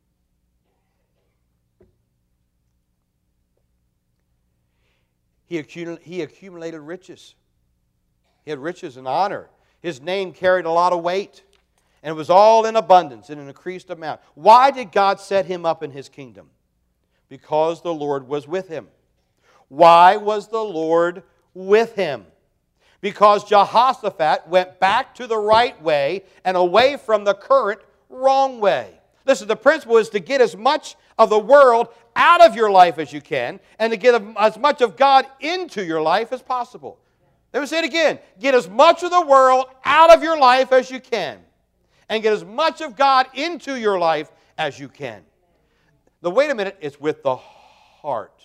He accumulated riches. He had riches and honor. His name carried a lot of weight. And it was all in abundance, in an increased amount. Why did God set him up in his kingdom? Because the Lord was with him. Why was the Lord with him? Because Jehoshaphat went back to the right way and away from the current wrong way. Listen, the principle is to get as much of the world out of your life as you can and to get as much of God into your life as possible. Let me say it again. Get as much of the world out of your life as you can and get as much of God into your life as you can. Now, wait a minute. It's with the heart,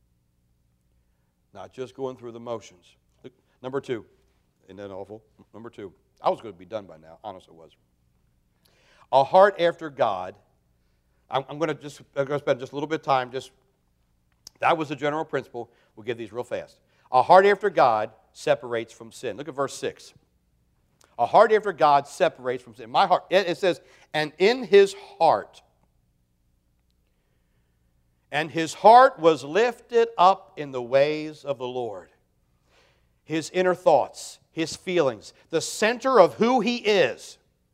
not just going through the motions. Look, number 2. Isn't that awful? Number 2. I was going to be done by now. Honestly, I was. A heart after God. I'm going to spend just a little bit of time. That was the general principle. We'll give these real fast. A heart after God separates from sin. Look at verse 6. A heart after God separates from sin. My heart, it says, and in his heart. And his heart was lifted up in the ways of the Lord. His inner thoughts, his feelings, the center of who he is.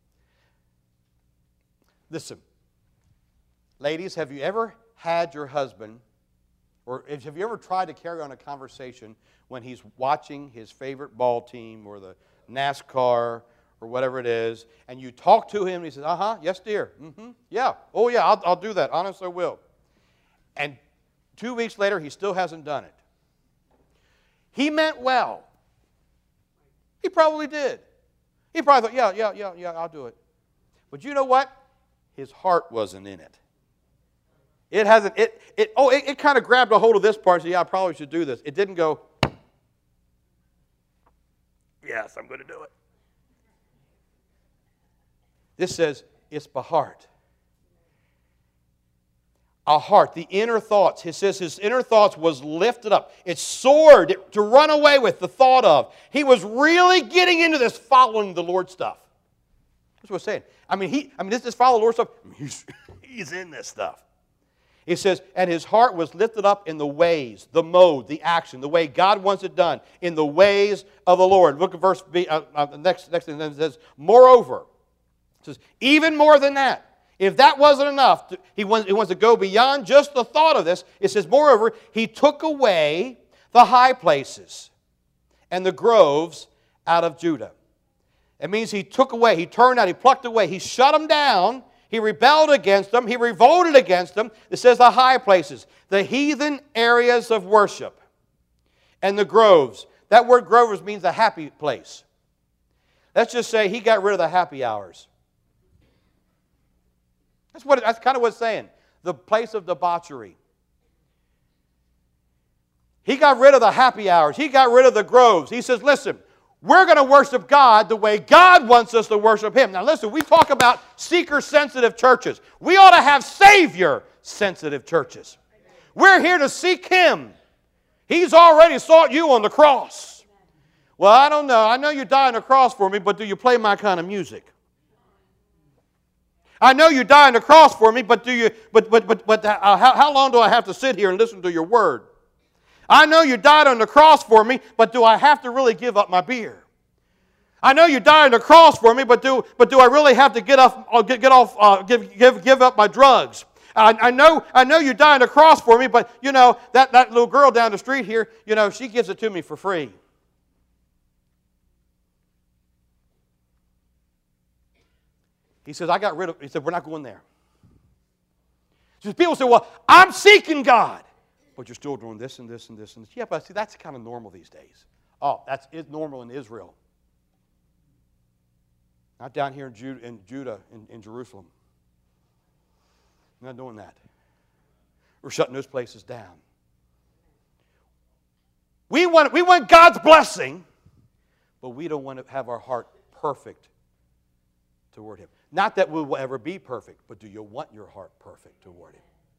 Listen, ladies, have you ever had your husband, or have you ever tried to carry on a conversation when he's watching his favorite ball team or the NASCAR or whatever it is, and you talk to him and he says, yes dear, yeah, oh yeah, I'll do that, honestly I will. And 2 weeks later, he still hasn't done it. He meant well. He probably did. He probably thought, yeah, I'll do it. But you know what? His heart wasn't in it. It hasn't, it kind of grabbed a hold of this part and said, yeah, I probably should do this. It didn't go, yes, I'm going to do it. This says, it's the heart. A heart, the inner thoughts. It says his inner thoughts was lifted up. It soared to run away with the thought of. He was really getting into this following the Lord stuff. That's what I'm saying. This follow the Lord stuff. He's in this stuff. It says, and his heart was lifted up in the ways, the mode, the action, the way God wants it done, in the ways of the Lord. Look at verse B, next thing. Then it says, moreover. It says, even more than that. If that wasn't enough, he wants to go beyond just the thought of this. It says, moreover, he took away the high places and the groves out of Judah. It means he took away, he turned out, he plucked away, he shut them down, he rebelled against them, he revolted against them. It says the high places, the heathen areas of worship, and the groves. That word groves means a happy place. Let's just say he got rid of the happy hours. That's kind of what it's saying. The place of debauchery. He got rid of the happy hours. He got rid of the groves. He says, listen, we're going to worship God the way God wants us to worship Him. Now listen, we talk about seeker-sensitive churches. We ought to have Savior-sensitive churches. We're here to seek Him. He's already sought you on the cross. Well, I don't know. I know you died on the cross for me, but do you play my kind of music? I know you died on the cross for me, but how long do I have to sit here and listen to your word? I know you died on the cross for me, but do I have to really give up my beer? I know you died on the cross for me, but do I really have to give up my drugs? I know you died on the cross for me, but, that little girl down the street here, she gives it to me for free. He says, he said, we're not going there. So people say, well, I'm seeking God. But you're still doing this and this and this and this. Yeah, but see, that's kind of normal these days. Oh, that's normal in Israel. Not down here in Judah, in Jerusalem. We're not doing that. We're shutting those places down. We want God's blessing, but we don't want to have our heart perfect toward Him. Not that we will ever be perfect, but do you want your heart perfect toward Him?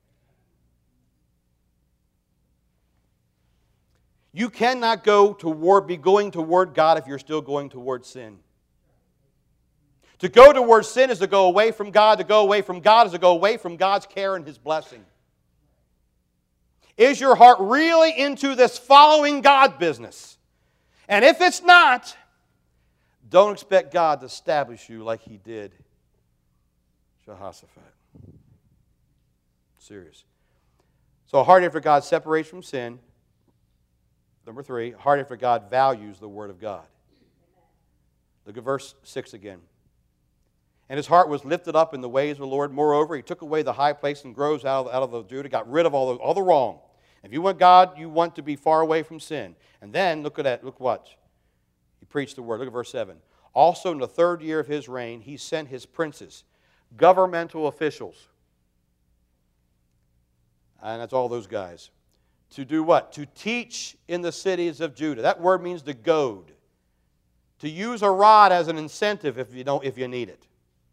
You cannot be going toward God if you're still going toward sin. To go toward sin is to go away from God. To go away from God is to go away from God's care and His blessing. Is your heart really into this following God business? And if it's not, don't expect God to establish you like He did Jehoshaphat. Serious. So a heart after God separates from sin. Number 3, a heart after God values the Word of God. Look at verse 6 again. And his heart was lifted up in the ways of the Lord. Moreover, he took away the high place and groves out of the Judah, got rid of all the wrong. If you want God, you want to be far away from sin. And then, look at that, look what. He preached the Word. Look at verse 7. Also in the 3rd year of his reign, he sent his princes, governmental officials, and that's all those guys, to do what? To teach in the cities of Judah. That word means to goad. To use a rod as an incentive if you need it.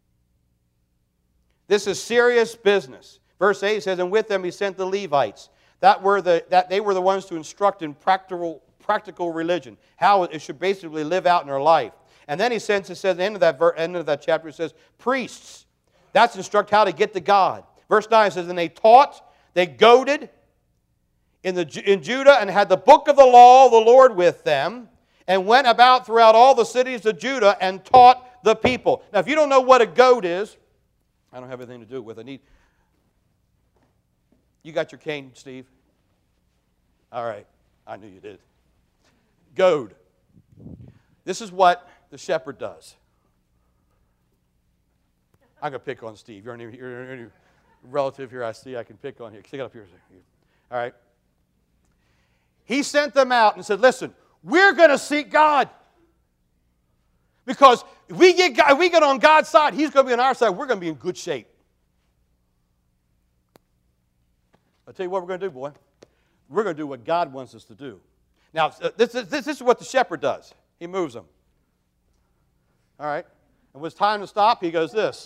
This is serious business. Verse 8 says, and with them he sent the Levites. They were the ones to instruct in practical religion, how it should basically live out in their life. And then he says at the end of that chapter, it says, priests. That's to instruct how to get to God. Verse 9 says, and they taught, they goaded in Judah, and had the book of the law of the Lord with them, and went about throughout all the cities of Judah and taught the people. Now, if you don't know what a goad is, I don't have anything to do with it. You got your cane, Steve? All right. I knew you did. Goad. This is what the shepherd does. I'm going to pick on Steve. You're any relative here I see I can pick on you. Stick it up here. All right. He sent them out and said, listen, we're going to seek God. Because if we get on God's side, He's going to be on our side. We're going to be in good shape. I'll tell you what we're going to do, boy. We're going to do what God wants us to do. Now, this is what the shepherd does. He moves them. All right? And when it's time to stop, he goes this.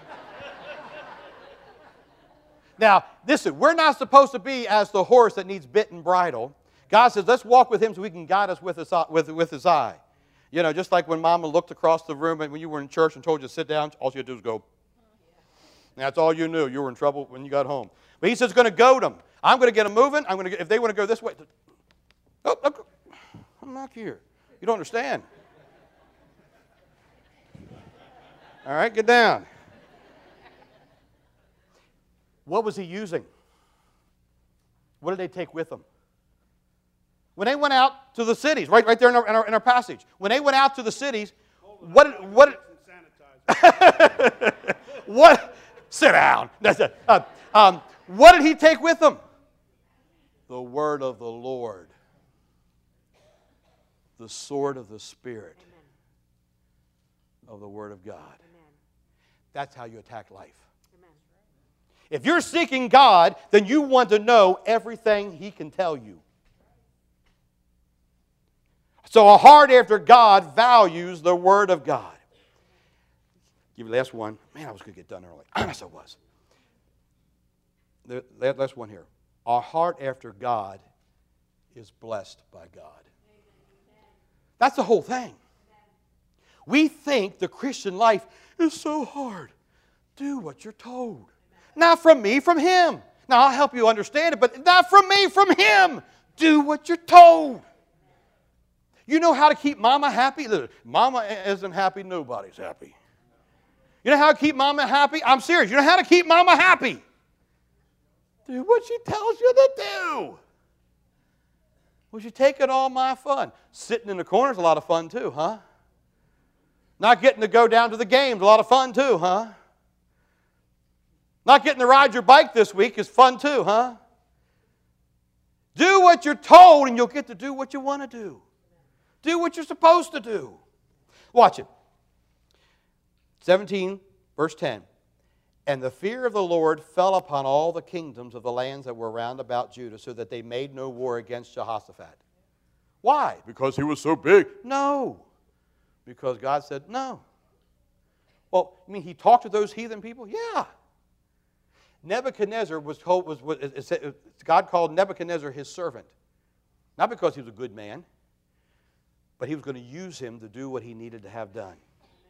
Now, listen, we're not supposed to be as the horse that needs bit and bridle. God says, let's walk with Him so He can guide us with His eye. Just like when Mama looked across the room and when you were in church and told you to sit down, all you had to do was go. And that's all you knew. You were in trouble when you got home. But He says, going to goad them. I'm going to get them moving. If they want to go this way. Oh, I'm not here. You don't understand. All right, get down. What was He using? What did they take with them? When they went out to the cities, right there in our passage, when they went out to the cities, what? Sit down. What did He take with them? The word of the Lord, the sword of the Spirit, of the Word of God. Amen. That's how you attack life. Amen. If you're seeking God, then you want to know everything He can tell you. So a heart after God values the Word of God. Give you the last one. Man, I was going to get done early. Yes, I was. The last one here. Our heart after God is blessed by God. That's the whole thing. We think the Christian life is so hard. Do what you're told. Not from me, from Him. Now, I'll help you understand it, but not from me, from Him. Do what you're told. You know how to keep Mama happy? Mama isn't happy, nobody's happy. You know how to keep Mama happy? I'm serious. You know how to keep Mama happy? Do what she tells you to do. Well, she's taking all my fun. Sitting in the corner is a lot of fun too, huh? Not getting to go down to the games is a lot of fun too, huh? Not getting to ride your bike this week is fun too, huh? Do what you're told and you'll get to do what you want to do. Do what you're supposed to do. Watch it. 17, verse 10. And the fear of the Lord fell upon all the kingdoms of the lands that were round about Judah, so that they made no war against Jehoshaphat. Why? Because he was so big? No. Because God said no. Well, you mean he talked to those heathen people? Yeah. Nebuchadnezzar was told, God called Nebuchadnezzar his servant. Not because he was a good man, but he was going to use him to do what he needed to have done.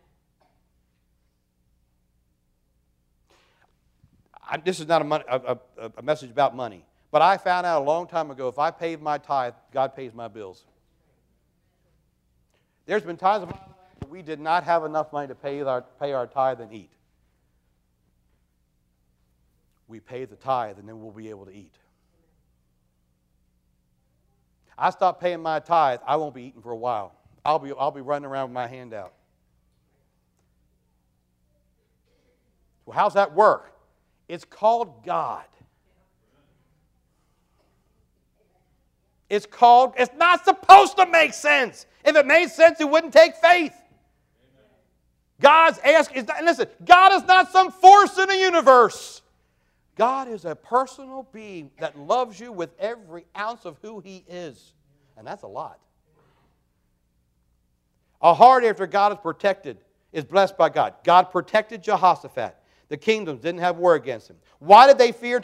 This is not a message about money, but I found out a long time ago, if I paid my tithe, God pays my bills. There's been times in my life where we did not have enough money to pay our tithe and eat. We pay the tithe, and then we'll be able to eat. I stop paying my tithe, I won't be eating for a while. I'll be running around with my hand out. Well, how's that work? It's called God. It's not supposed to make sense. If it made sense, it wouldn't take faith. God's asking, listen, God is not some force in the universe. God is a personal being that loves you with every ounce of who He is. And that's a lot. A heart after God is protected is blessed by God. God protected Jehoshaphat. The kingdoms didn't have war against him. Why did they fear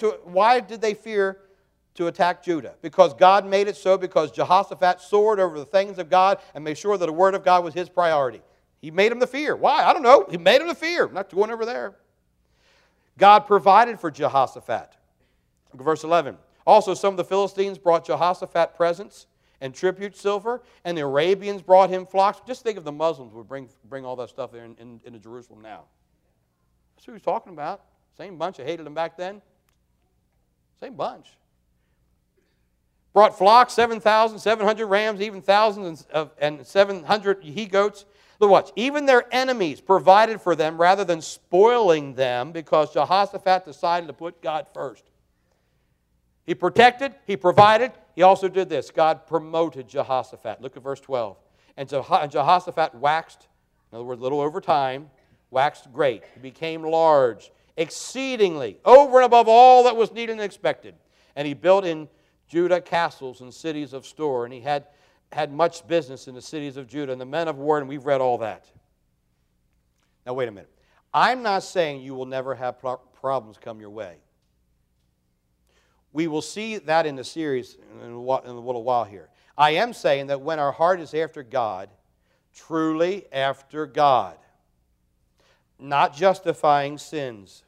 to attack Judah? Because God made it so, because Jehoshaphat soared over the things of God and made sure that the word of God was his priority. He made him to fear. Why? I don't know. He made him to fear. I'm not going over there. God provided for Jehoshaphat. Look at verse 11. Also, some of the Philistines brought Jehoshaphat presents and tribute silver, and the Arabians brought him flocks. Just think if the Muslims would bring all that stuff into Jerusalem now. That's who he's talking about. Same bunch that hated him back then. Same bunch. Brought flocks, 7,700 rams, even thousands and 700 he-goats. Look, watch. Even their enemies provided for them rather than spoiling them, because Jehoshaphat decided to put God first. He protected, he provided, he also did this. God promoted Jehoshaphat. Look at verse 12. And Jehoshaphat waxed, in other words, a little over time, waxed great. He became large, exceedingly, over and above all that was needed and expected. And he built in Judah castles and cities of store, and he had much business in the cities of Judah, and the men of war, and we've read all that. Now, wait a minute. I'm not saying you will never have problems come your way. We will see that in the series in a little while here. I am saying that when our heart is after God, truly after God, not justifying sins.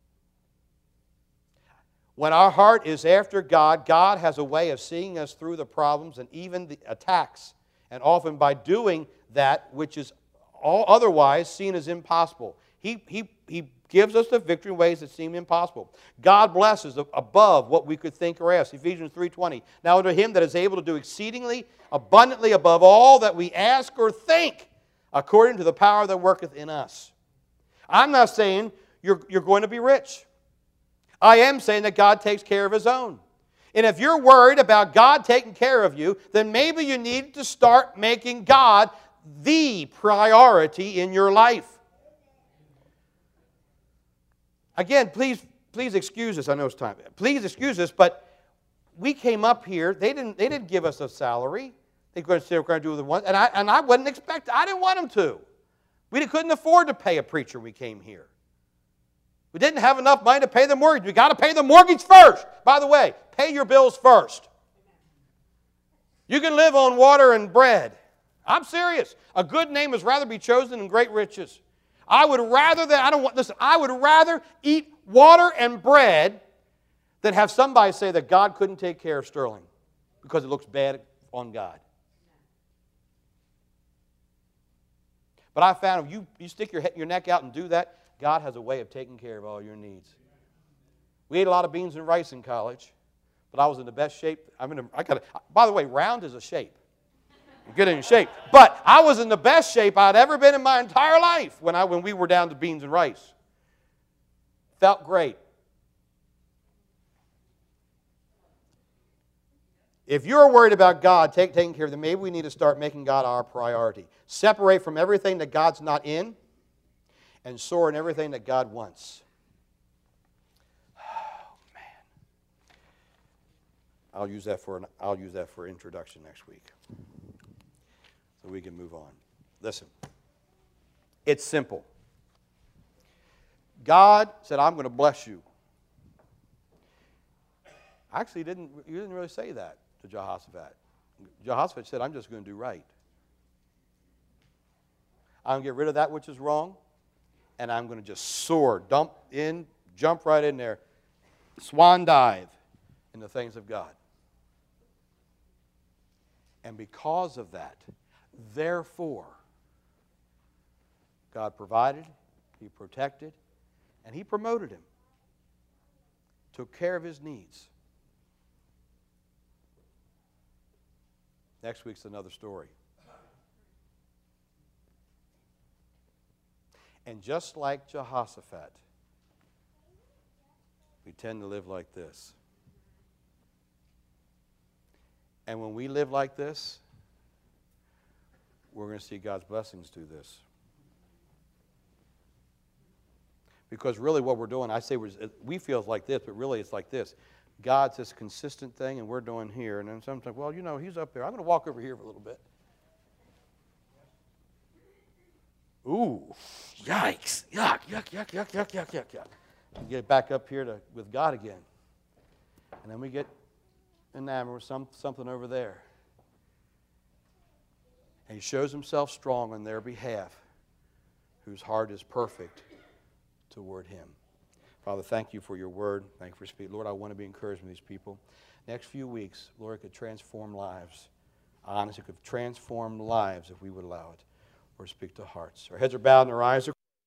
When our heart is after God, God has a way of seeing us through the problems and even the attacks, and often by doing that which is all otherwise seen as impossible. He gives us the victory in ways that seem impossible. God blesses above what we could think or ask. Ephesians 3:20. Now unto Him that is able to do exceedingly abundantly above all that we ask or think, according to the power that worketh in us. I'm not saying you're going to be rich. I am saying that God takes care of His own. And if you're worried about God taking care of you, then maybe you need to start making God the priority in your life. Again, please excuse us. I know it's time. Please excuse us, but we came up here. They didn't give us a salary. They were going to do the one, and I wouldn't expect. I didn't want them to. We couldn't afford to pay a preacher when we came here. We didn't have enough money to pay the mortgage. We got to pay the mortgage first. By the way, pay your bills first. You can live on water and bread. I'm serious. A good name is rather be chosen than great riches. I would rather eat water and bread than have somebody say that God couldn't take care of Sterling because it looks bad on God. But I found if you stick your neck out and do that, God has a way of taking care of all your needs. We ate a lot of beans and rice in college, but I was in the best shape. By the way, round is a shape. You get in shape. But I was in the best shape I'd ever been in my entire life when we were down to beans and rice. Felt great. If you're worried about God taking care of them, maybe we need to start making God our priority. Separate from everything that God's not in and soar in everything that God wants. Oh, man. I'll use that for introduction next week. So we can move on. Listen. It's simple. God said, I'm going to bless you. Actually, you didn't really say that to Jehoshaphat. Jehoshaphat said, I'm just going to do right. I'm going to get rid of that which is wrong, and I'm going to just soar, jump right in there, swan dive in the things of God. And because of that, therefore, God provided, He protected, and He promoted him. Took care of his needs. Next week's another story. And just like Jehoshaphat, we tend to live like this. And when we live like this, we're going to see God's blessings through this. Because really what we're doing, I say we feel like this, but really it's like this. God's this consistent thing, and we're doing here. And then sometimes, well, you know, He's up there. I'm going to walk over here for a little bit. Ooh, yikes, yuck, yuck, yuck, yuck, yuck, yuck, yuck, yuck. We get back up here with God again. And then we get enamored with something over there. And He shows Himself strong on their behalf, whose heart is perfect toward Him. Father, thank You for Your word. Thank You for speaking. Lord, I want to be encouraged with these people. Next few weeks, Lord, it could transform lives. Honestly, it could transform lives if we would allow it. Or speak to hearts. Our heads are bowed and our eyes are